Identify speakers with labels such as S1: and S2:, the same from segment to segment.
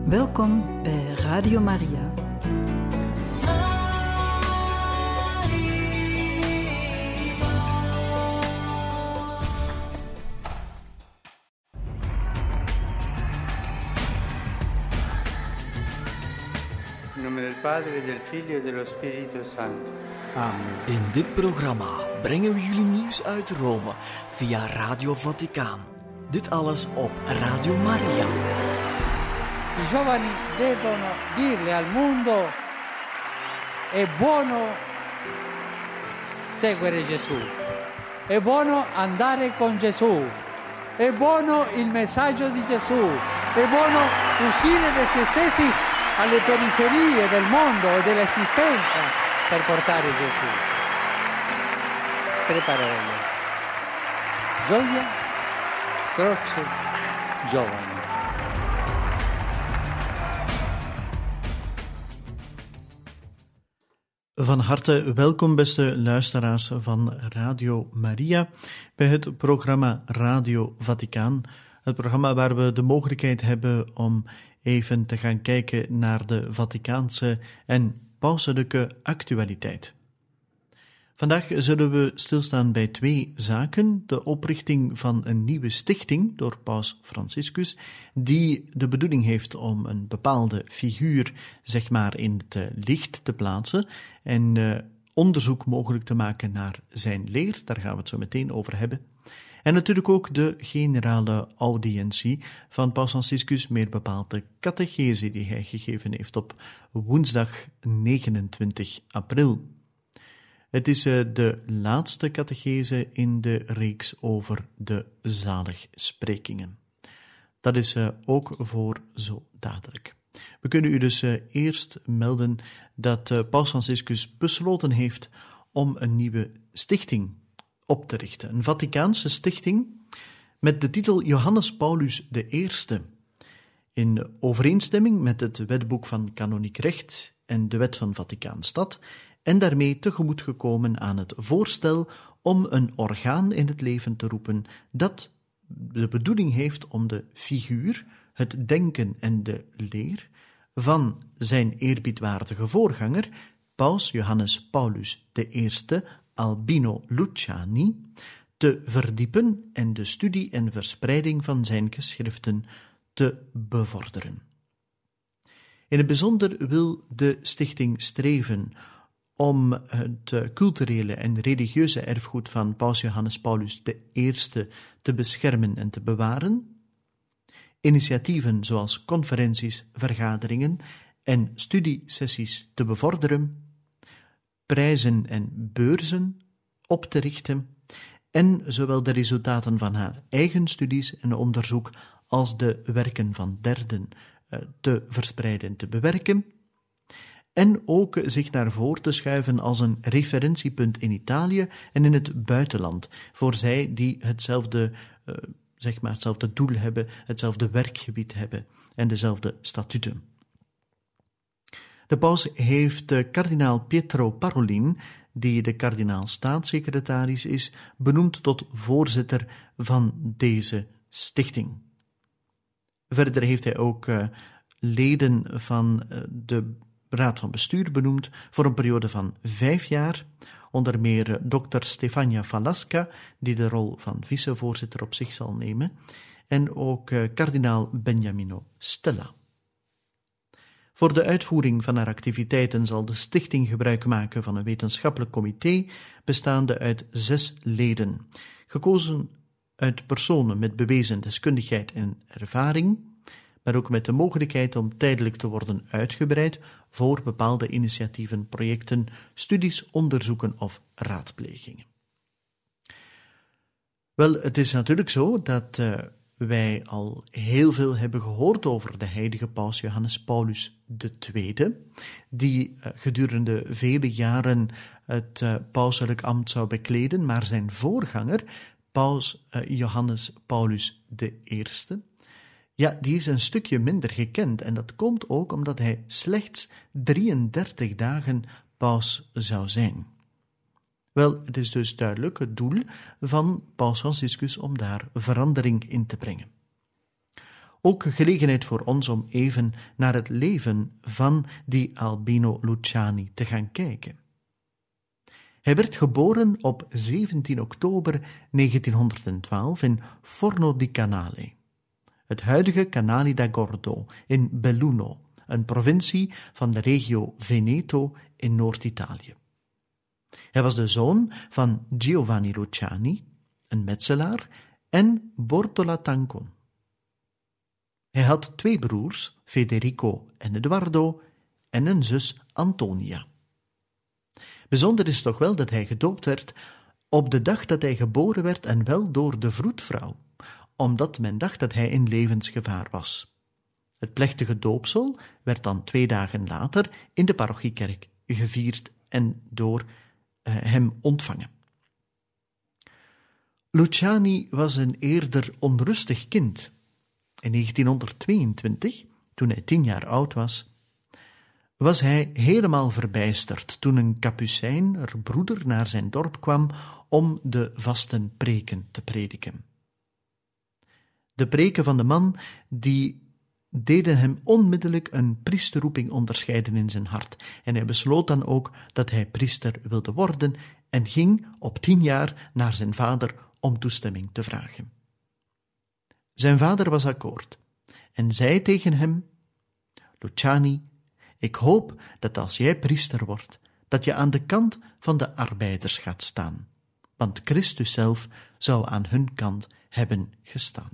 S1: Welkom bij Radio Maria.
S2: In nome del Padre, del Figlio e dello Spirito Santo.
S3: Amen.
S4: In dit programma brengen we jullie nieuws uit Rome via Radio Vaticaan. Dit alles op Radio Maria.
S5: I giovani devono dirle al mondo: è buono seguire Gesù, è buono andare con Gesù, è buono il messaggio di Gesù, è buono uscire da se stessi alle periferie del mondo e dell'esistenza per portare Gesù. Tre parole: gioia, croce, giovani.
S3: Van harte welkom, beste luisteraars van Radio Maria, bij het programma Radio Vaticaan. Het programma waar we de mogelijkheid hebben om even te gaan kijken naar de Vaticaanse en pauselijke actualiteit. Vandaag zullen we stilstaan bij twee zaken. De oprichting van een nieuwe stichting door paus Franciscus, die de bedoeling heeft om een bepaalde figuur, zeg maar, in het licht te plaatsen en onderzoek mogelijk te maken naar zijn leer. Daar gaan we het zo meteen over hebben. En natuurlijk ook de generale audiëntie van paus Franciscus, meer bepaald de catechese die hij gegeven heeft op woensdag 29 april. Het is de laatste catechese in de reeks over de zaligsprekingen. Dat is ook voor zo dadelijk. We kunnen u dus eerst melden dat paus Franciscus besloten heeft om een nieuwe stichting op te richten. Een Vaticaanse stichting met de titel Johannes Paulus I. In overeenstemming met het wetboek van kanoniek recht en de wet van Vaticaanstad, en daarmee tegemoet gekomen aan het voorstel om een orgaan in het leven te roepen dat de bedoeling heeft om de figuur, het denken en de leer van zijn eerbiedwaardige voorganger, paus Johannes Paulus I Albino Luciani, te verdiepen en de studie en verspreiding van zijn geschriften te bevorderen. In het bijzonder wil de stichting streven om het culturele en religieuze erfgoed van paus Johannes Paulus I te beschermen en te bewaren, initiatieven zoals conferenties, vergaderingen en studiesessies te bevorderen, prijzen en beurzen op te richten en zowel de resultaten van haar eigen studies en onderzoek als de werken van derden te verspreiden en te bewerken, en ook zich naar voren te schuiven als een referentiepunt in Italië en in het buitenland, voor zij die hetzelfde doel hebben, hetzelfde werkgebied hebben en dezelfde statuten. De paus heeft kardinaal Pietro Parolin, die de kardinaal-staatssecretaris is, benoemd tot voorzitter van deze stichting. Verder heeft hij ook leden van de Raad van Bestuur benoemd voor een periode van 5 jaar, onder meer dokter Stefania Falasca, die de rol van vicevoorzitter op zich zal nemen, en ook kardinaal Beniamino Stella. Voor de uitvoering van haar activiteiten zal de stichting gebruik maken van een wetenschappelijk comité, bestaande uit 6 leden, gekozen uit personen met bewezen deskundigheid en ervaring, maar ook met de mogelijkheid om tijdelijk te worden uitgebreid voor bepaalde initiatieven, projecten, studies, onderzoeken of raadplegingen. Wel, het is natuurlijk zo dat wij al heel veel hebben gehoord over de heilige paus Johannes Paulus II, die gedurende vele jaren het pauselijk ambt zou bekleden, maar zijn voorganger, paus Johannes Paulus I, ja, die is een stukje minder gekend en dat komt ook omdat hij slechts 33 dagen paus zou zijn. Wel, het is dus duidelijk het doel van paus Franciscus om daar verandering in te brengen. Ook gelegenheid voor ons om even naar het leven van die Albino Luciani te gaan kijken. Hij werd geboren op 17 oktober 1912 in Forno di Canale, het huidige Canali d'Agordo in Belluno, een provincie van de regio Veneto in Noord-Italië. Hij was de zoon van Giovanni Luciani, een metselaar, en Bortola Tancon. Hij had 2 broers, Federico en Eduardo, en een zus Antonia. Bijzonder is toch wel dat hij gedoopt werd op de dag dat hij geboren werd en wel door de vroedvrouw, omdat men dacht dat hij in levensgevaar was. Het plechtige doopsel werd dan 2 dagen later in de parochiekerk gevierd en door hem ontvangen. Luciani was een eerder onrustig kind. In 1922, toen hij 10 jaar oud was hij helemaal verbijsterd toen een kapucijner broeder naar zijn dorp kwam om de vastenpreken te prediken. De preken van de man die deden hem onmiddellijk een priesterroeping onderscheiden in zijn hart en hij besloot dan ook dat hij priester wilde worden en ging op 10 jaar naar zijn vader om toestemming te vragen. Zijn vader was akkoord en zei tegen hem: Luciani, ik hoop dat als jij priester wordt, dat je aan de kant van de arbeiders gaat staan, want Christus zelf zou aan hun kant hebben gestaan.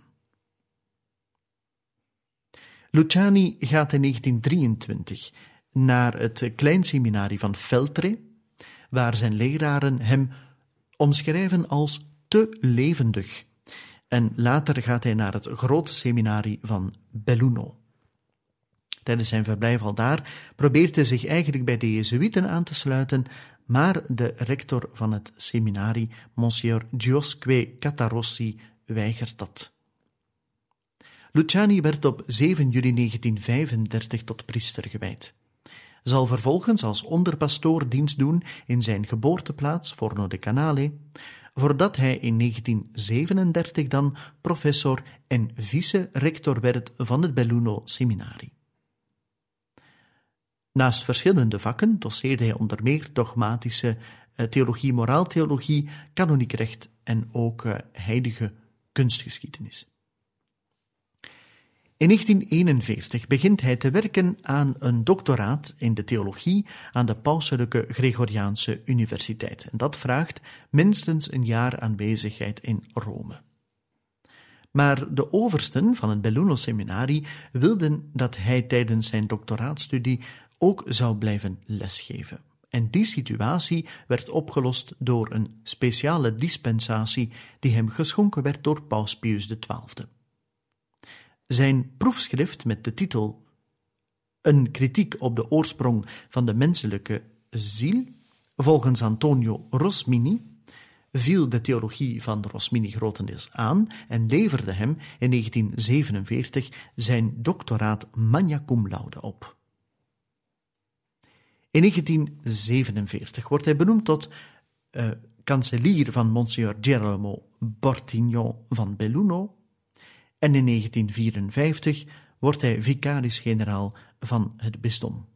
S3: Luciani gaat in 1923 naar het kleinseminarie van Feltre, waar zijn leraren hem omschrijven als te levendig. En later gaat hij naar het grote seminarie van Belluno. Tijdens zijn verblijf aldaar probeert hij zich eigenlijk bij de Jezuïeten aan te sluiten, maar de rector van het seminarie, Monsignor Giosque Catarossi, weigert dat. Luciani werd op 7 juli 1935 tot priester gewijd. Zal vervolgens als onderpastoor dienst doen in zijn geboorteplaats Forno di Canale, voordat hij in 1937 dan professor en vice-rector werd van het Belluno seminarie. Naast verschillende vakken doseerde hij onder meer dogmatische theologie, moraaltheologie, kanoniek recht en ook heilige kunstgeschiedenis. In 1941 begint hij te werken aan een doctoraat in de theologie aan de Pauselijke Gregoriaanse Universiteit. En dat vraagt minstens een jaar aanwezigheid in Rome. Maar de oversten van het Belluno-seminarie wilden dat hij tijdens zijn doctoraatstudie ook zou blijven lesgeven. En die situatie werd opgelost door een speciale dispensatie die hem geschonken werd door Paus Pius XII. Zijn proefschrift met de titel Een kritiek op de oorsprong van de menselijke ziel, volgens Antonio Rosmini, viel de theologie van Rosmini grotendeels aan en leverde hem in 1947 zijn doctoraat magna cum laude op. In 1947 wordt hij benoemd tot kanselier van Monsignor Girolamo Bortignon van Belluno en in 1954 wordt hij vicaris-generaal van het bisdom.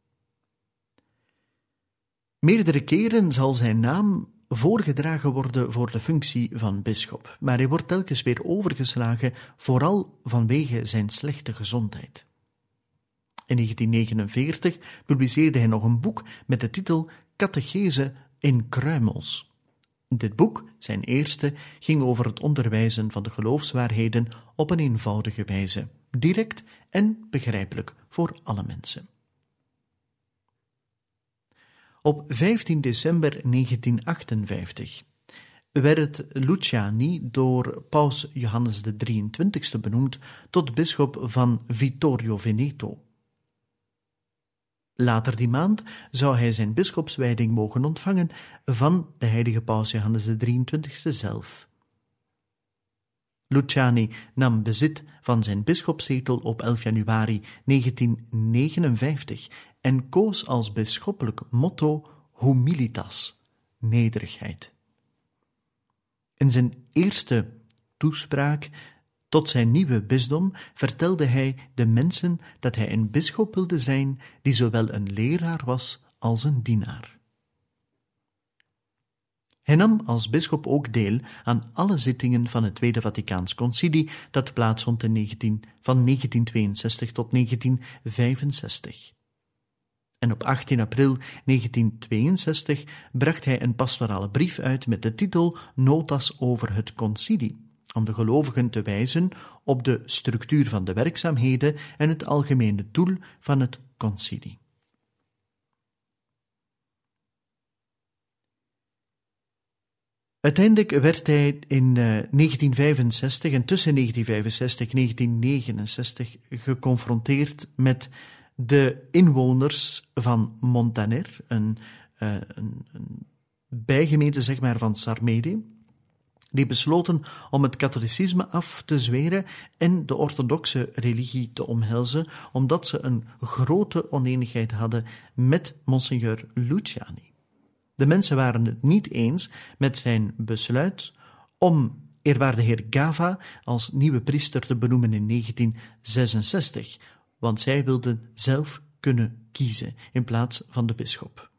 S3: Meerdere keren zal zijn naam voorgedragen worden voor de functie van bisschop, maar hij wordt telkens weer overgeslagen, vooral vanwege zijn slechte gezondheid. In 1949 publiceerde hij nog een boek met de titel Catechese in kruimels. Dit boek, zijn eerste, ging over het onderwijzen van de geloofswaarheden op een eenvoudige wijze, direct en begrijpelijk voor alle mensen. Op 15 december 1958 werd Luciani door paus Johannes XXIII benoemd tot bisschop van Vittorio Veneto. Later die maand zou hij zijn bisschopswijding mogen ontvangen van de heilige paus Johannes XXIII zelf. Luciani nam bezit van zijn bisschopszetel op 11 januari 1959 en koos als bisschoppelijk motto humilitas, nederigheid. In zijn eerste toespraak Tot zijn nieuwe bisdom vertelde hij de mensen dat hij een bisschop wilde zijn die zowel een leraar was als een dienaar. Hij nam als bisschop ook deel aan alle zittingen van het Tweede Vaticaans Concilie dat plaatsvond van 1962 tot 1965. En op 18 april 1962 bracht hij een pastorale brief uit met de titel Notas over het Concilie, om de gelovigen te wijzen op de structuur van de werkzaamheden en het algemene doel van het Concilie. Uiteindelijk werd hij in 1965 en tussen 1965 en 1969 geconfronteerd met de inwoners van Montaner, een bijgemeente zeg maar, van Sarmede, die besloten om het katholicisme af te zweren en de orthodoxe religie te omhelzen, omdat ze een grote oneenigheid hadden met Monseigneur Luciani. De mensen waren het niet eens met zijn besluit om eerwaarde heer Gava als nieuwe priester te benoemen in 1966, want zij wilden zelf kunnen kiezen in plaats van de bisschop.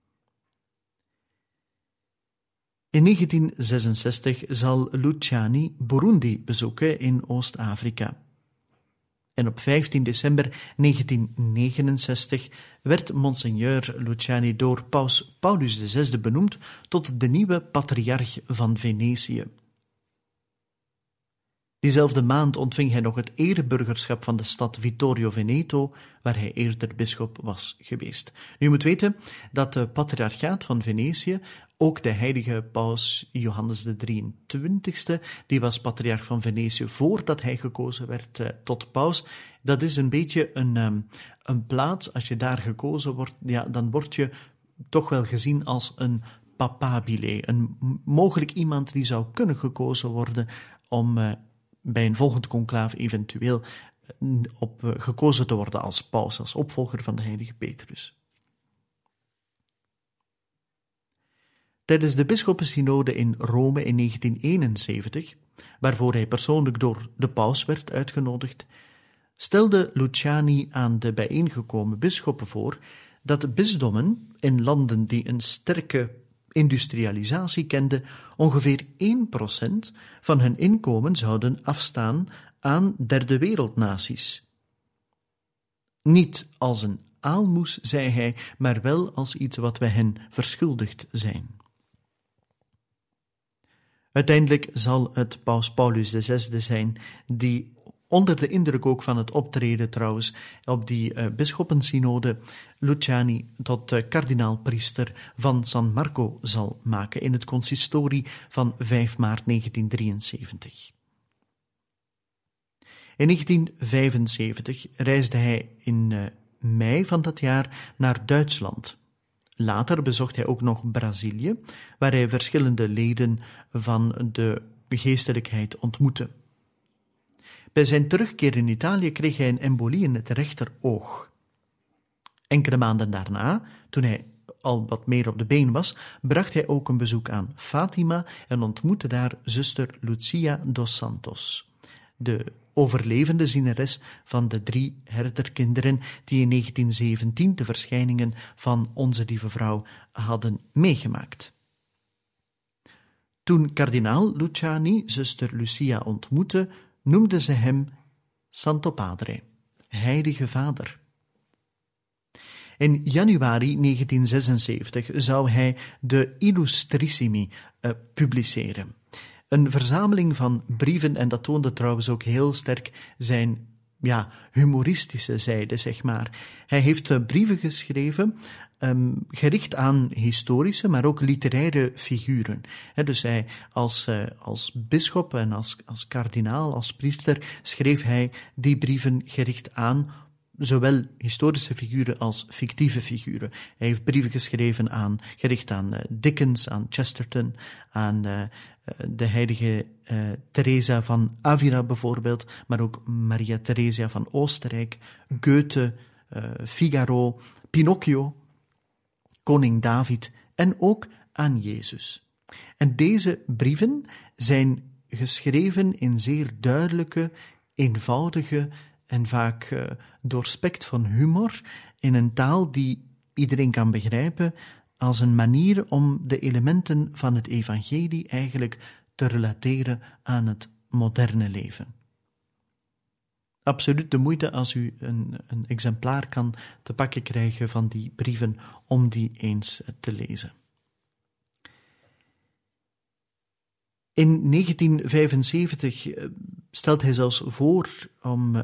S3: In 1966 zal Luciani Burundi bezoeken in Oost-Afrika. En op 15 december 1969 werd Monseigneur Luciani door paus Paulus VI benoemd tot de nieuwe patriarch van Venetië. Diezelfde maand ontving hij nog het ereburgerschap van de stad Vittorio Veneto, waar hij eerder bisschop was geweest. Nu, je moet weten dat de patriarchaat van Venetië, ook de heilige paus Johannes de 23e, die was patriarch van Venetië voordat hij gekozen werd tot paus. Dat is een beetje een plaats, als je daar gekozen wordt, ja, dan word je toch wel gezien als een papabile, een mogelijk iemand die zou kunnen gekozen worden om bij een volgend conclaaf eventueel gekozen te worden als paus, als opvolger van de heilige Petrus. Tijdens de bisschoppensynode in Rome in 1971, waarvoor hij persoonlijk door de paus werd uitgenodigd, stelde Luciani aan de bijeengekomen bisschoppen voor dat bisdommen in landen die een sterke industrialisatie kenden, ongeveer 1% van hun inkomen zouden afstaan aan derde wereldnaties. Niet als een aalmoes, zei hij, maar wel als iets wat wij hen verschuldigd zijn. Uiteindelijk zal het paus Paulus VI zijn die onder de indruk ook van het optreden trouwens op die bisschoppensynode Luciani tot kardinaalpriester van San Marco zal maken in het consistorie van 5 maart 1973. In 1975 reisde hij in mei van dat jaar naar Duitsland. Later bezocht hij ook nog Brazilië, waar hij verschillende leden van de geestelijkheid ontmoette. Bij zijn terugkeer in Italië kreeg hij een embolie in het rechteroog. Enkele maanden daarna, toen hij al wat meer op de been was, bracht hij ook een bezoek aan Fatima en ontmoette daar zuster Lucia dos Santos, de overlevende zieneres van de 3 herderkinderen die in 1917 de verschijningen van Onze Lieve Vrouw hadden meegemaakt. Toen kardinaal Luciani zuster Lucia ontmoette, noemde ze hem Santo Padre, Heilige Vader. In januari 1976 zou hij de Illustrissimi publiceren. Een verzameling van brieven, en dat toonde trouwens ook heel sterk zijn humoristische zijde, zeg maar. Hij heeft brieven geschreven, gericht aan historische, maar ook literaire figuren. Dus hij als bisschop en als kardinaal, als priester, schreef hij die brieven gericht aan zowel historische figuren als fictieve figuren. Hij heeft brieven geschreven gericht aan Dickens, aan Chesterton, aan de heilige Teresa van Avila bijvoorbeeld, maar ook Maria Theresia van Oostenrijk, Goethe, Figaro, Pinocchio, koning David en ook aan Jezus. En deze brieven zijn geschreven in zeer duidelijke, eenvoudige en vaak doorspekt van humor, in een taal die iedereen kan begrijpen, als een manier om de elementen van het evangelie eigenlijk te relateren aan het moderne leven. Absoluut de moeite als u een exemplaar kan te pakken krijgen van die brieven om die eens te lezen. In 1975 stelt hij zelfs voor om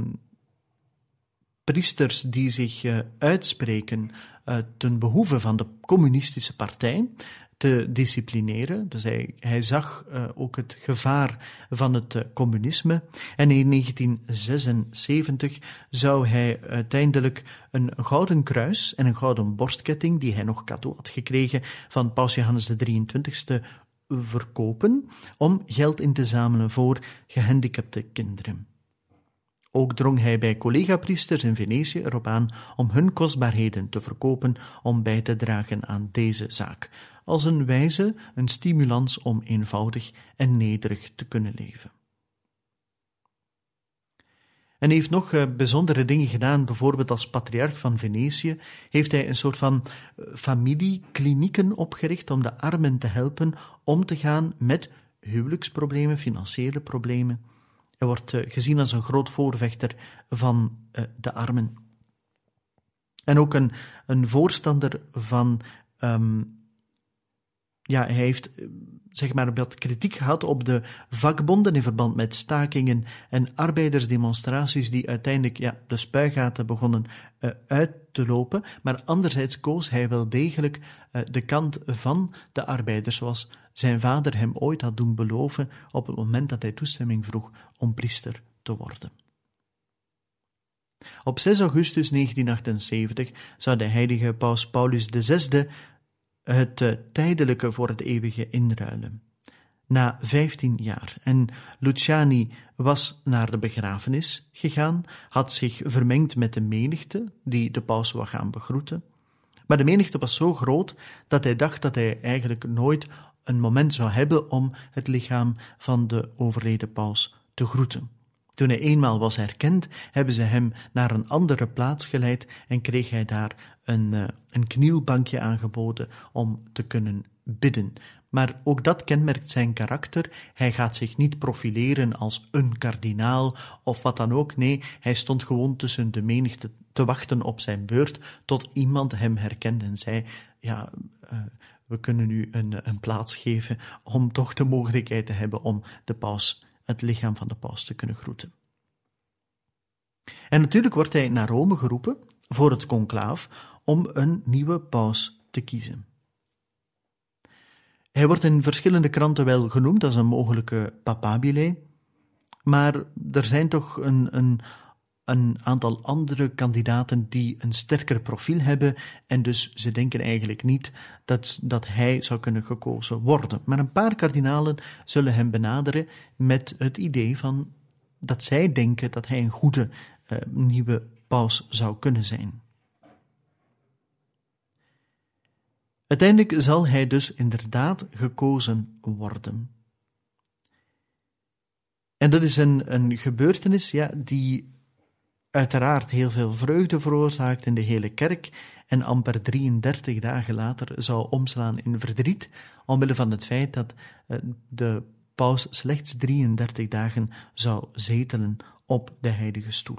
S3: priesters die zich uitspreken ten behoeve van de communistische partij te disciplineren. Dus hij zag ook het gevaar van het communisme. En in 1976 zou hij uiteindelijk een gouden kruis en een gouden borstketting, die hij nog cadeau had gekregen van Paus Johannes de 23e, verkopen om geld in te zamelen voor gehandicapte kinderen. Ook drong hij bij collega-priesters in Venetië erop aan om hun kostbaarheden te verkopen om bij te dragen aan deze zaak, als een wijze, een stimulans om eenvoudig en nederig te kunnen leven. En hij heeft nog bijzondere dingen gedaan, bijvoorbeeld als patriarch van Venetië heeft hij een soort van familieklinieken opgericht om de armen te helpen om te gaan met huwelijksproblemen, financiële problemen. Hij wordt gezien als een groot voorvechter van de armen. En ook een voorstander van... hij heeft wat kritiek gehad op de vakbonden in verband met stakingen en arbeidersdemonstraties die uiteindelijk de spuigaten begonnen uit te lopen. Maar anderzijds koos hij wel degelijk de kant van de arbeiders, zoals zijn vader hem ooit had doen beloven op het moment dat hij toestemming vroeg om priester te worden. Op 6 augustus 1978 zou de heilige paus Paulus VI het tijdelijke voor het eeuwige inruilen. Na 15 jaar. En Luciani was naar de begrafenis gegaan, had zich vermengd met de menigte die de paus wou gaan begroeten. Maar de menigte was zo groot dat hij dacht dat hij eigenlijk nooit een moment zou hebben om het lichaam van de overleden paus te groeten. Toen hij eenmaal was herkend, hebben ze hem naar een andere plaats geleid en kreeg hij daar een knielbankje aangeboden om te kunnen bidden. Maar ook dat kenmerkt zijn karakter. Hij gaat zich niet profileren als een kardinaal of wat dan ook. Nee, hij stond gewoon tussen de menigte te wachten op zijn beurt tot iemand hem herkende en zei, we kunnen u een plaats geven om toch de mogelijkheid te hebben om de paus, het lichaam van de paus te kunnen groeten. En natuurlijk wordt hij naar Rome geroepen voor het conclaaf om een nieuwe paus te kiezen. Hij wordt in verschillende kranten wel genoemd als een mogelijke papabile, maar er zijn toch een aantal andere kandidaten die een sterker profiel hebben en dus ze denken eigenlijk niet dat hij zou kunnen gekozen worden. Maar een paar kardinalen zullen hem benaderen met het idee van dat zij denken dat hij een goede nieuwe paus zou kunnen zijn. Uiteindelijk zal hij dus inderdaad gekozen worden. En dat is een gebeurtenis die uiteraard heel veel vreugde veroorzaakt in de hele kerk en amper 33 dagen later zou omslaan in verdriet, omwille van het feit dat de paus slechts 33 dagen zou zetelen op de heilige stoel.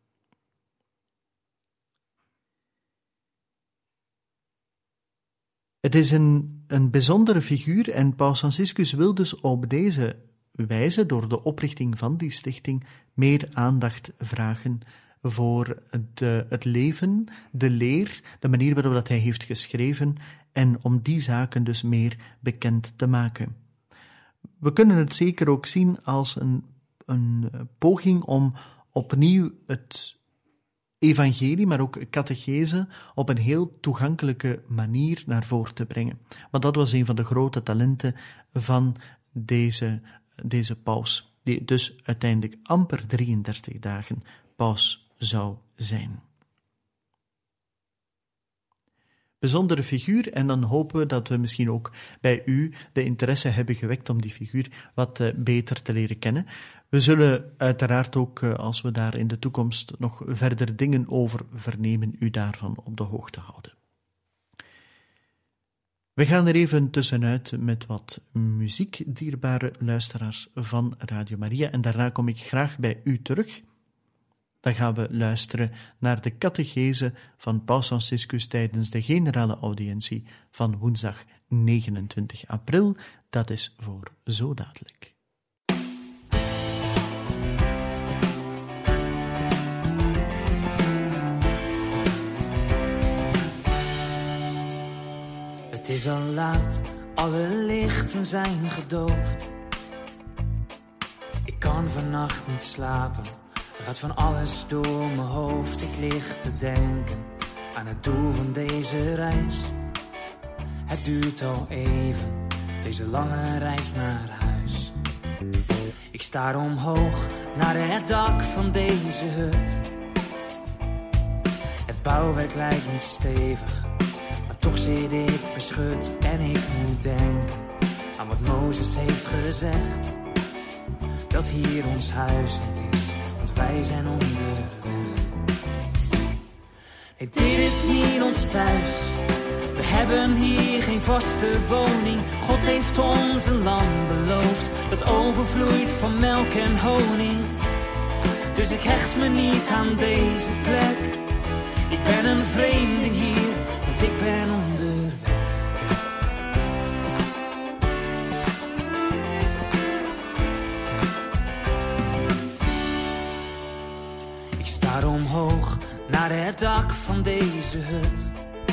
S3: Het is een bijzondere figuur en Paus Franciscus wil dus op deze wijze, door de oprichting van die stichting, meer aandacht vragen voor het leven, de leer, de manier waarop dat hij heeft geschreven en om die zaken dus meer bekend te maken. We kunnen het zeker ook zien als een poging om opnieuw het evangelie, maar ook catechese op een heel toegankelijke manier naar voren te brengen. Want dat was een van de grote talenten van deze paus, die dus uiteindelijk amper 33 dagen paus zou zijn. bijzondere figuur en dan hopen we dat we misschien ook bij u de interesse hebben gewekt om die figuur wat beter te leren kennen. We zullen uiteraard ook, als we daar in de toekomst nog verder dingen over vernemen, u daarvan op de hoogte houden. We gaan er even tussenuit met wat muziek, dierbare luisteraars van Radio Maria, en daarna kom ik graag bij u terug. Dan gaan we luisteren naar de catechese van Paus Franciscus tijdens de generale audiëntie van woensdag 29 april. Dat is voor zo dadelijk.
S6: Het is al laat, alle lichten zijn gedoofd. Ik kan vannacht niet slapen, er gaat van alles door mijn hoofd. Ik lig te denken aan het doel van deze reis. Het duurt al even, deze lange reis naar huis. Ik staar omhoog naar het dak van deze hut. Het bouwwerk lijkt niet stevig, toch zit ik beschut en ik moet denken aan wat Mozes heeft gezegd. Dat hier ons huis niet is, want wij zijn onderweg. Nee, dit is niet ons thuis. We hebben hier geen vaste woning. God heeft ons een land beloofd dat overvloeit van melk en honing. Dus ik hecht me niet aan deze plek. Ik ben een vreemde hier, want ik ben onderweg. Ik staar omhoog naar het dak van deze hut.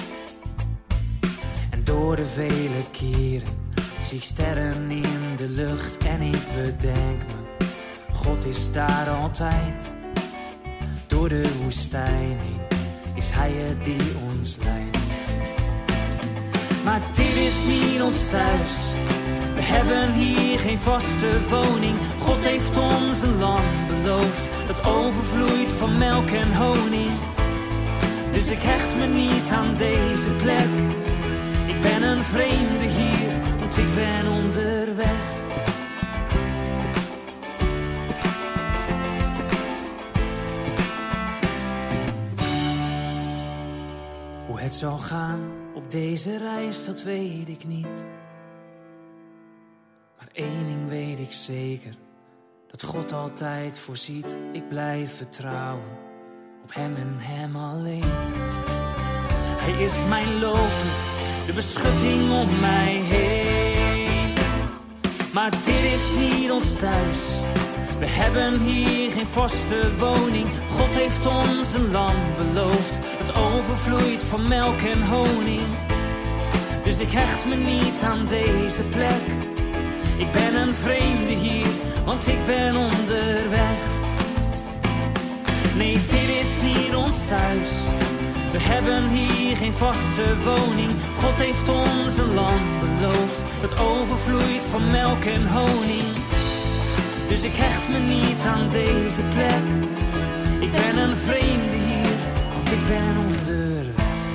S6: En door de vele keren zie ik sterren in de lucht. En ik bedenk me, God is daar altijd. Door de woestijn heen is hij het die ons leidt. Maar dit is niet ons thuis. We hebben hier geen vaste woning. God heeft ons een land beloofd dat overvloeit van melk en honing. Dus ik hecht me niet aan deze plek. Ik ben een vreemde hier, want ik ben onderweg. Hoe het zal gaan op deze reis, dat weet ik niet. Maar één ding weet ik zeker, dat God altijd voorziet. Ik blijf vertrouwen op hem en hem alleen. Hij is mijn loofhut, de beschutting om mij heen. Maar dit is niet ons thuis. We hebben hier geen vaste woning. God heeft ons een land beloofd dat overvloeit van melk en honing. Dus ik hecht me niet aan deze plek. Ik ben een vreemde hier, want ik ben onderweg. Nee, dit is niet ons thuis. We hebben hier geen vaste woning. God heeft ons een land beloofd dat overvloeit van melk en honing. Dus ik hecht me niet aan deze plek. Ik ben een vreemde hier, want ik ben onderweg.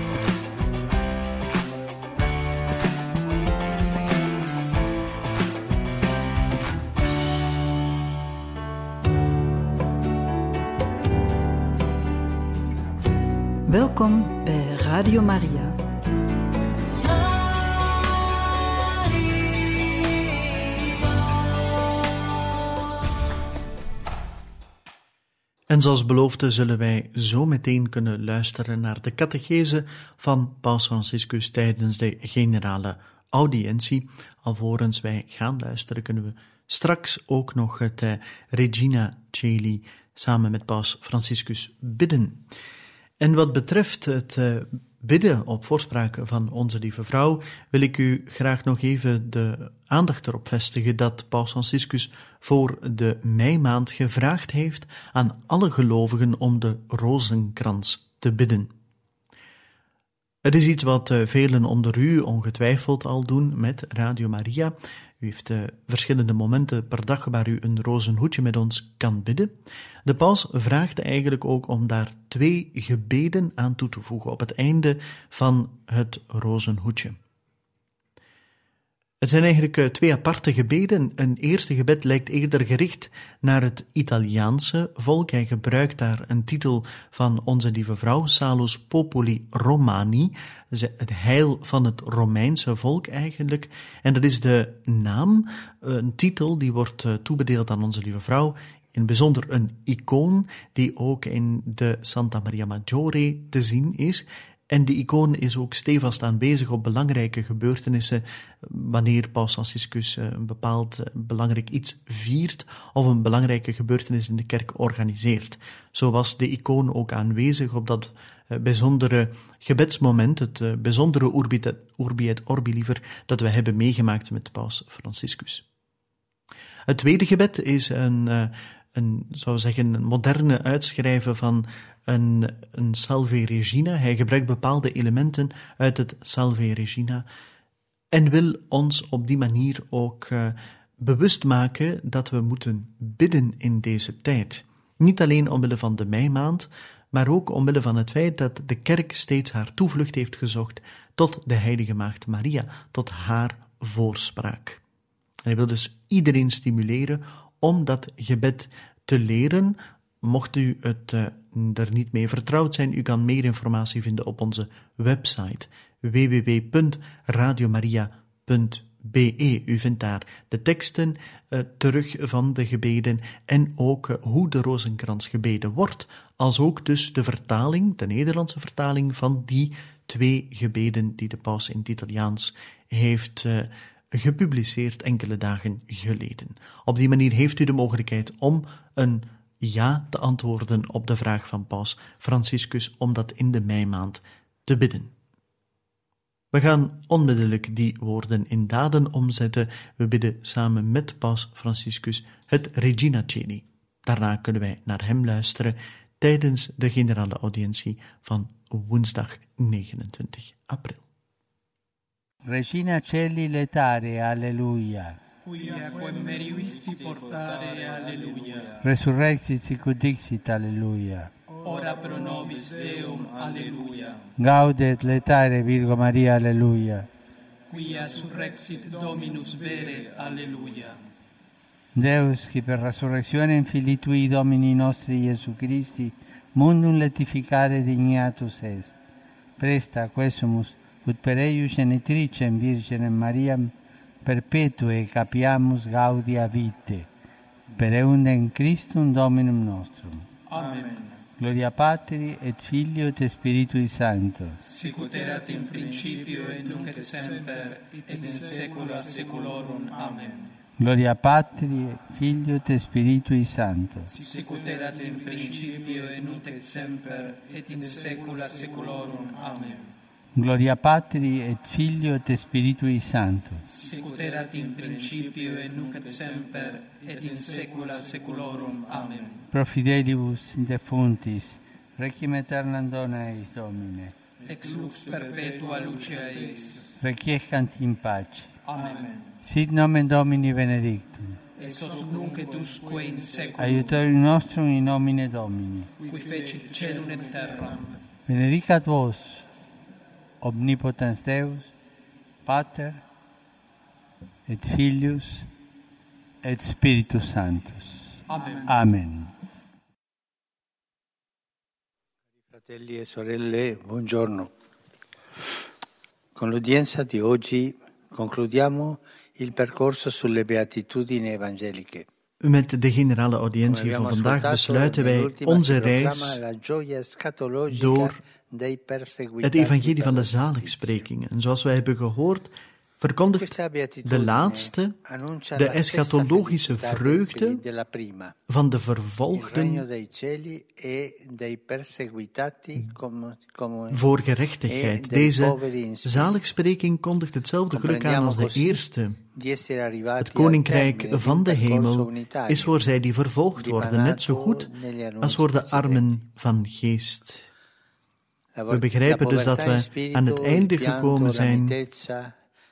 S1: Welkom bij Radio Maria.
S3: En zoals beloofd zullen wij zo meteen kunnen luisteren naar de catechese van Paus Franciscus tijdens de generale audiëntie. Alvorens wij gaan luisteren kunnen we straks ook nog het Regina Caeli samen met Paus Franciscus bidden. En wat betreft het bidden op voorspraak van Onze Lieve Vrouw, wil ik u graag nog even de aandacht erop vestigen dat Paus Franciscus voor de meimaand gevraagd heeft aan alle gelovigen om de rozenkrans te bidden. Het is iets wat velen onder u ongetwijfeld al doen met Radio Maria. U heeft verschillende momenten per dag waar u een rozenhoedje met ons kan bidden. De paus vraagt eigenlijk ook om daar 2 gebeden aan toe te voegen op het einde van het rozenhoedje. Het zijn eigenlijk 2 aparte gebeden. Een eerste gebed lijkt eerder gericht naar het Italiaanse volk. Hij gebruikt daar een titel van Onze Lieve Vrouw, Salus Populi Romani, het heil van het Romeinse volk eigenlijk. En dat is de naam, een titel die wordt toebedeeld aan Onze Lieve Vrouw, in het bijzonder een icoon die ook in de Santa Maria Maggiore te zien is. En die icoon is ook stevast aanwezig op belangrijke gebeurtenissen wanneer Paus Franciscus een bepaald belangrijk iets viert of een belangrijke gebeurtenis in de kerk organiseert. Zo was de icoon ook aanwezig op dat bijzondere gebedsmoment, het bijzondere Urbi et Orbi liever, dat we hebben meegemaakt met Paus Franciscus. Het tweede gebed is een moderne uitschrijven van een Salve Regina. Hij gebruikt bepaalde elementen uit het Salve Regina en wil ons op die manier ook bewust maken dat we moeten bidden in deze tijd. Niet alleen omwille van de meimaand, maar ook omwille van het feit dat de kerk steeds haar toevlucht heeft gezocht tot de heilige Maagd Maria, tot haar voorspraak. En hij wil dus iedereen stimuleren om dat gebed te leren. Mocht u er niet mee vertrouwd zijn, u kan meer informatie vinden op onze website www.radiomaria.be. U vindt daar de teksten terug van de gebeden en ook hoe de rozenkrans gebeden wordt, als ook dus de vertaling, de Nederlandse vertaling van die 2 gebeden die de paus in het Italiaans heeft gepubliceerd enkele dagen geleden. Op die manier heeft u de mogelijkheid om een ja te antwoorden op de vraag van Paus Franciscus om dat in de meimaand te bidden. We gaan onmiddellijk die woorden in daden omzetten. We bidden samen met Paus Franciscus het Regina Coeli. Daarna kunnen wij naar hem luisteren tijdens de generale audiëntie van woensdag 29 april.
S7: Regina Coeli letare, alleluia.
S8: Quia quem meriuisti portare, alleluia.
S7: Resurrexit sicut dixit, alleluia.
S8: Ora pro nobis Deum, alleluia.
S7: Gaudet letare Virgo Maria, alleluia.
S8: Quia surrexit Dominus vere, alleluia.
S7: Deus, qui per resurrectionem Filii Tui Domini nostri Iesu Christi, mundum letificare dignatus est. Presta quesumus, ut per eius genitricem Virgenem Mariam, perpetue capiamus gaudia vitae, per eundem Christum Dominum nostrum.
S8: Amen.
S7: Gloria Patri et Filio et Spiritui Sancto.
S8: Sicut erat in principio et nunc et semper et in saecula saeculorum. Amen.
S7: Gloria Patri et Filio et Spiritui Sancto.
S8: Sicut erat in principio et nunc et semper et in saecula saeculorum. Amen.
S7: Gloria Patri et Filio et Spiritui Sancto.
S8: Sicut erat in principio et nunc et semper et in saecula saeculorum. Amen.
S7: Pro fidelibus defuntis, requiem aeternam dona eis Domine.
S8: Ex lux perpetua luce eis.
S7: Requiescant in pace.
S8: Amen.
S7: Sit nomen Domini benedictum.
S8: Ex hoc nunc et usque in saeculum.
S7: Aiutorium nostrum in nomine Domini.
S8: Qui fecit caelum et terram.
S7: Benedicat vos, omnipotens Deus, Pater, et Filius, et Spiritus Sanctus.
S8: Amen.
S7: Amen.
S2: Fratelli e sorelle, buongiorno. Con l'udienza di oggi concludiamo il percorso sulle beatitudini evangeliche.
S3: Met de generale audiëntie van vandaag besluiten wij onze reis door het evangelie van de zaligsprekingen. En zoals wij hebben gehoord, verkondigt de laatste de eschatologische vreugde van de vervolgden voor gerechtigheid. Deze zaligspreking kondigt hetzelfde geluk aan als de eerste. Het koninkrijk van de hemel is voor zij die vervolgd worden, net zo goed als voor de armen van geest. We begrijpen dus dat we aan het einde gekomen zijn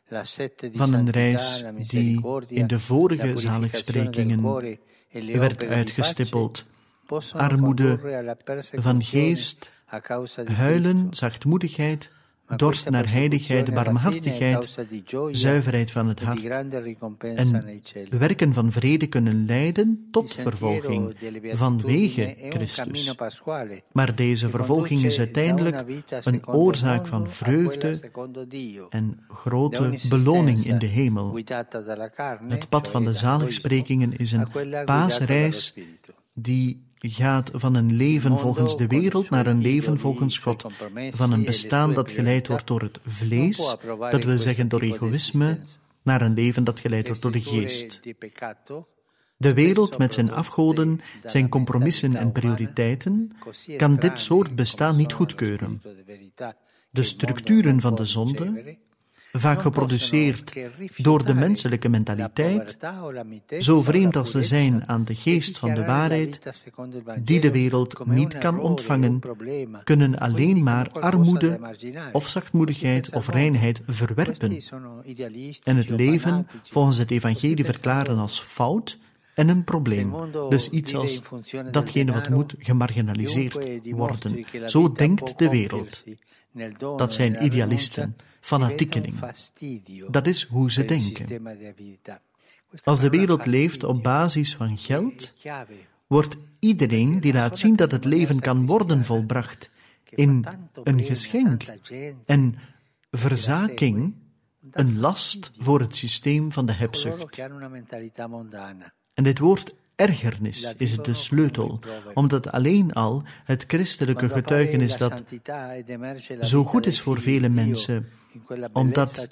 S3: van een reis die in de vorige zaligsprekingen werd uitgestippeld. Armoede van geest, huilen, zachtmoedigheid, dorst naar heiligheid, barmhartigheid, zuiverheid van het hart en werken van vrede kunnen leiden tot vervolging vanwege Christus. Maar deze vervolging is uiteindelijk een oorzaak van vreugde en grote beloning in de hemel. Het pad van de zaligsprekingen is een paasreis die gaat van een leven volgens de wereld naar een leven volgens God, van een bestaan dat geleid wordt door het vlees, dat wil zeggen door egoïsme, naar een leven dat geleid wordt door de geest. De wereld met zijn afgoden, zijn compromissen en prioriteiten kan dit soort bestaan niet goedkeuren. De structuren van de zonde, vaak geproduceerd door de menselijke mentaliteit, zo vreemd als ze zijn aan de geest van de waarheid, die de wereld niet kan ontvangen, kunnen alleen maar armoede of zachtmoedigheid of reinheid verwerpen en het leven volgens het evangelie verklaren als fout en een probleem, dus iets als datgene wat moet gemarginaliseerd worden. Zo denkt de wereld. Dat zijn idealisten, fanatiekelingen. Dat is hoe ze denken. Als de wereld leeft op basis van geld, wordt iedereen die laat zien dat het leven kan worden volbracht in een geschenk en verzaking een last voor het systeem van de hebzucht. En dit woord ergernis is de sleutel, omdat alleen al het christelijke getuigenis dat zo goed is voor vele mensen, omdat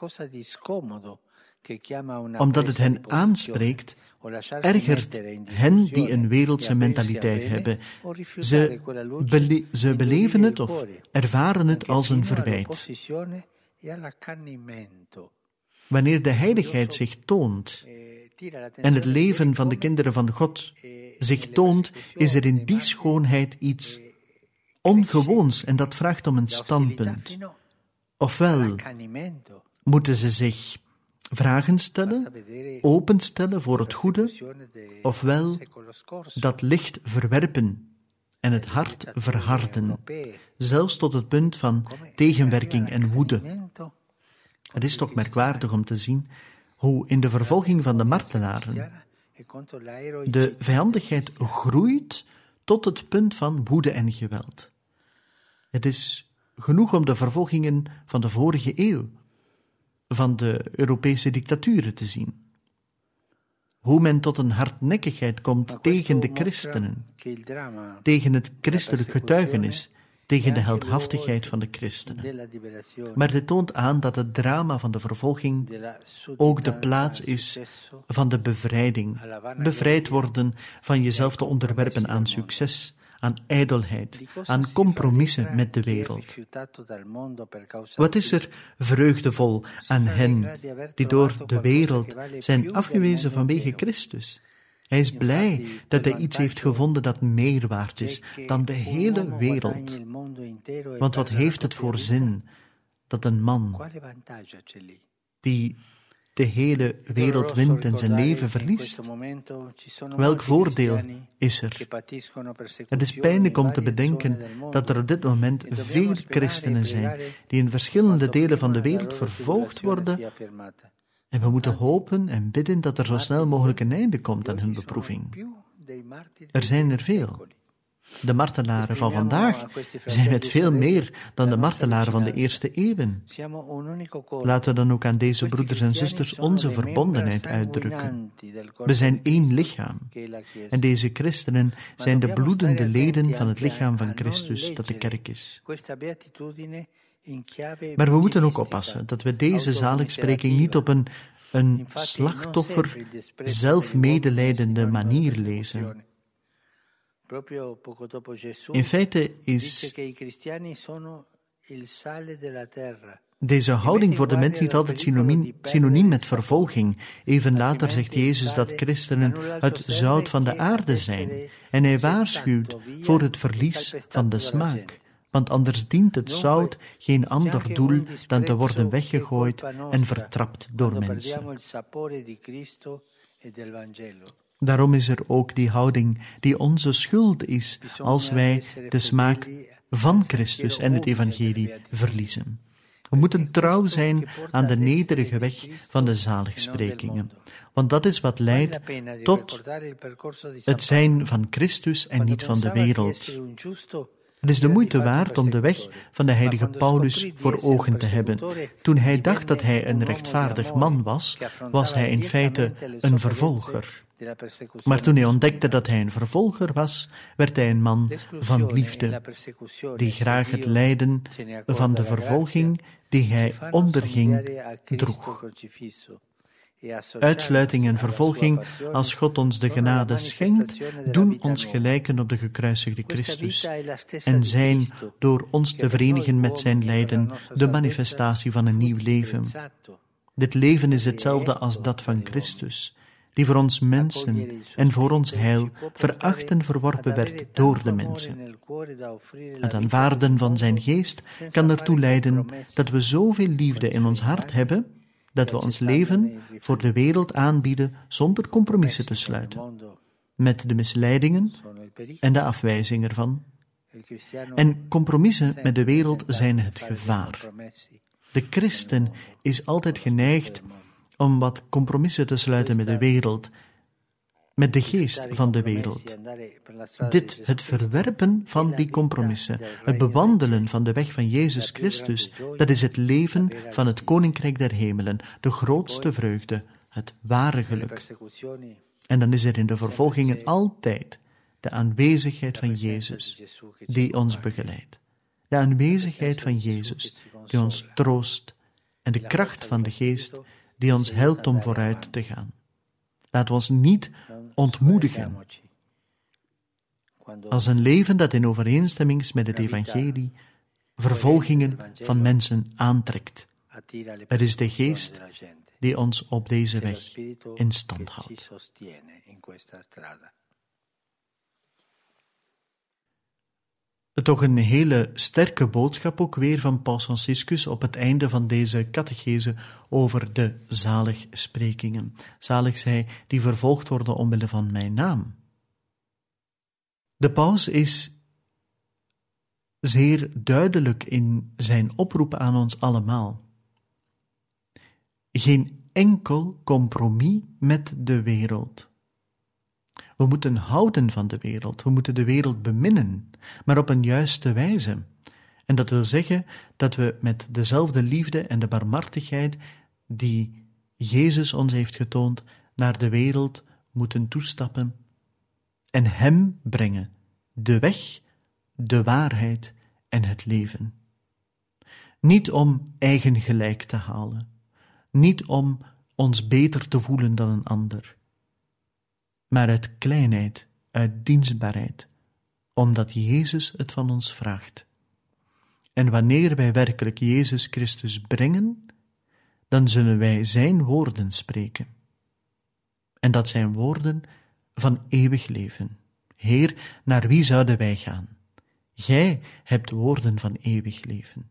S3: het hen aanspreekt, ergert hen die een wereldse mentaliteit hebben. Ze beleven het of ervaren het als een verwijt. Wanneer de heiligheid zich toont en het leven van de kinderen van God zich toont, is er in die schoonheid iets ongewoons en dat vraagt om een standpunt. Ofwel moeten ze zich vragen stellen, openstellen voor het goede, ofwel dat licht verwerpen en het hart verharden, zelfs tot het punt van tegenwerking en woede. Het is toch merkwaardig om te zien hoe in de vervolging van de martelaren de vijandigheid groeit tot het punt van woede en geweld. Het is genoeg om de vervolgingen van de vorige eeuw, van de Europese dictaturen te zien. Hoe men tot een hardnekkigheid komt tegen de christenen, tegen het christelijk getuigenis, tegen de heldhaftigheid van de christenen. Maar dit toont aan dat het drama van de vervolging ook de plaats is van de bevrijding. Bevrijd worden van jezelf te onderwerpen aan succes, aan ijdelheid, aan compromissen met de wereld. Wat is er vreugdevol aan hen die door de wereld zijn afgewezen vanwege Christus? Hij is blij dat hij iets heeft gevonden dat meer waard is dan de hele wereld. Want wat heeft het voor zin dat een man die de hele wereld wint en zijn leven verliest? Welk voordeel is er? Het is pijnlijk om te bedenken dat er op dit moment veel christenen zijn die in verschillende delen van de wereld vervolgd worden. En we moeten hopen en bidden dat er zo snel mogelijk een einde komt aan hun beproeving. Er zijn er veel. De martelaren van vandaag zijn het veel meer dan de martelaren van de eerste eeuwen. Laten we dan ook aan deze broeders en zusters onze verbondenheid uitdrukken. We zijn één lichaam. En deze christenen zijn de bloedende leden van het lichaam van Christus, dat de kerk is. Maar we moeten ook oppassen dat we deze zaligspreking niet op een slachtoffer, zelfmedelijdende manier lezen. In feite is deze houding voor de mens niet altijd synoniem met vervolging. Even later zegt Jezus dat christenen het zout van de aarde zijn en hij waarschuwt voor het verlies van de smaak. Want anders dient het zout geen ander doel dan te worden weggegooid en vertrapt door mensen. Daarom is er ook die houding die onze schuld is als wij de smaak van Christus en het evangelie verliezen. We moeten trouw zijn aan de nederige weg van de zaligsprekingen, want dat is wat leidt tot het zijn van Christus en niet van de wereld. Het is de moeite waard om de weg van de heilige Paulus voor ogen te hebben. Toen hij dacht dat hij een rechtvaardig man was, was hij in feite een vervolger. Maar toen hij ontdekte dat hij een vervolger was, werd hij een man van liefde, die graag het lijden van de vervolging die hij onderging droeg. Uitsluiting en vervolging, als God ons de genade schenkt, doen ons gelijken op de gekruisigde Christus en zijn door ons te verenigen met zijn lijden de manifestatie van een nieuw leven. Dit leven is hetzelfde als dat van Christus, die voor ons mensen en voor ons heil veracht en verworpen werd door de mensen. Het aanvaarden van zijn geest kan ertoe leiden dat we zoveel liefde in ons hart hebben, dat we ons leven voor de wereld aanbieden zonder compromissen te sluiten, met de misleidingen en de afwijzing ervan. En compromissen met de wereld zijn het gevaar. De christen is altijd geneigd om wat compromissen te sluiten met de wereld, met de geest van de wereld. Het verwerpen van die compromissen, het bewandelen van de weg van Jezus Christus, dat is het leven van het Koninkrijk der Hemelen, de grootste vreugde, het ware geluk. En dan is er in de vervolgingen altijd de aanwezigheid van Jezus, die ons begeleidt. De aanwezigheid van Jezus, die ons troost, en de kracht van de geest, die ons helpt om vooruit te gaan. Laten we ons niet ontmoedigen. Als een leven dat in overeenstemming is met het evangelie vervolgingen van mensen aantrekt. Het is de geest die ons op deze weg in stand houdt. Toch een hele sterke boodschap ook weer van Paus Franciscus op het einde van deze catechese over de zaligsprekingen. Zalig zij die vervolgd worden omwille van mijn naam. De paus is zeer duidelijk in zijn oproep aan ons allemaal. Geen enkel compromis met de wereld. We moeten houden van de wereld, we moeten de wereld beminnen, maar op een juiste wijze. En dat wil zeggen dat we met dezelfde liefde en de barmhartigheid die Jezus ons heeft getoond, naar de wereld moeten toestappen en Hem brengen, de weg, de waarheid en het leven. Niet om eigen gelijk te halen, niet om ons beter te voelen dan een ander, maar uit kleinheid, uit dienstbaarheid, omdat Jezus het van ons vraagt. En wanneer wij werkelijk Jezus Christus brengen, dan zullen wij zijn woorden spreken. En dat zijn woorden van eeuwig leven. Heer, naar wie zouden wij gaan? Gij hebt woorden van eeuwig leven.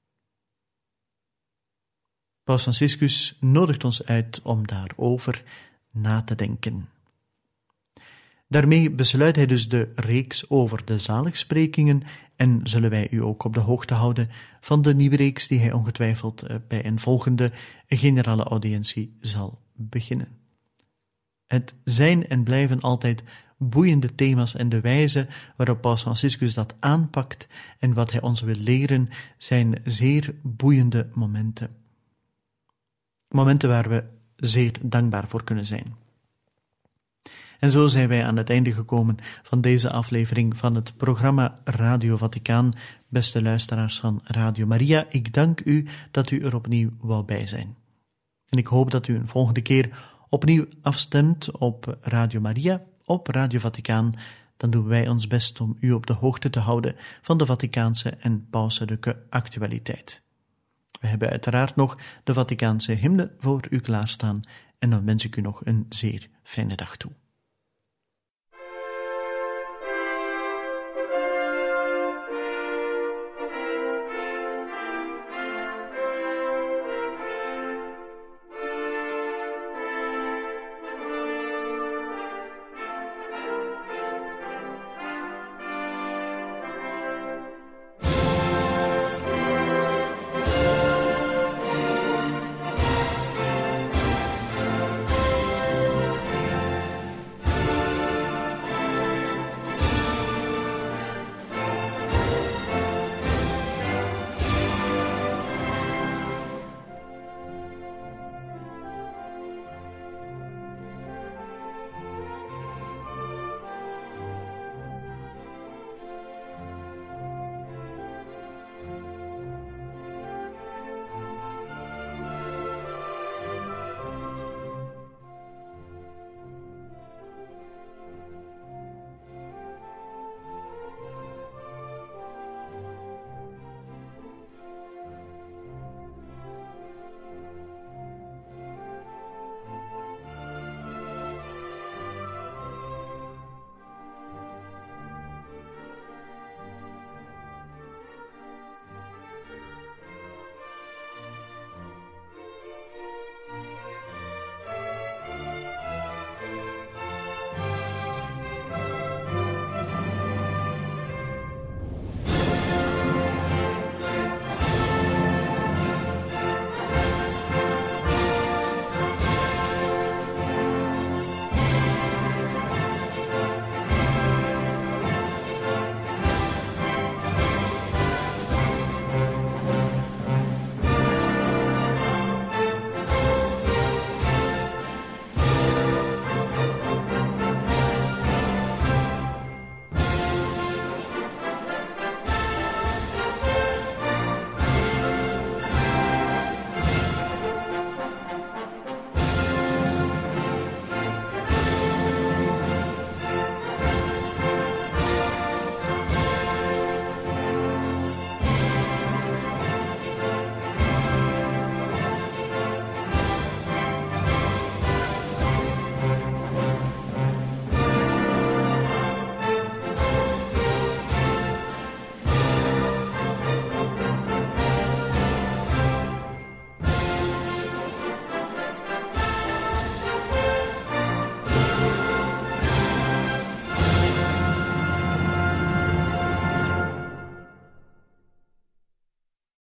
S3: Paus Franciscus nodigt ons uit om daarover na te denken. Daarmee besluit hij dus de reeks over de zaligsprekingen en zullen wij u ook op de hoogte houden van de nieuwe reeks die hij ongetwijfeld bij een volgende generale audiëntie zal beginnen. Het zijn en blijven altijd boeiende thema's en de wijze waarop Paus Franciscus dat aanpakt en wat hij ons wil leren zijn zeer boeiende momenten. Momenten waar we zeer dankbaar voor kunnen zijn. En zo zijn wij aan het einde gekomen van deze aflevering van het programma Radio Vaticaan. Beste luisteraars van Radio Maria, ik dank u dat u er opnieuw wou bij zijn. En ik hoop dat u een volgende keer opnieuw afstemt op Radio Maria, op Radio Vaticaan. Dan doen wij ons best om u op de hoogte te houden van de Vaticaanse en pauselijke actualiteit. We hebben uiteraard nog de Vaticaanse hymne voor u klaarstaan en dan wens ik u nog een zeer fijne dag toe.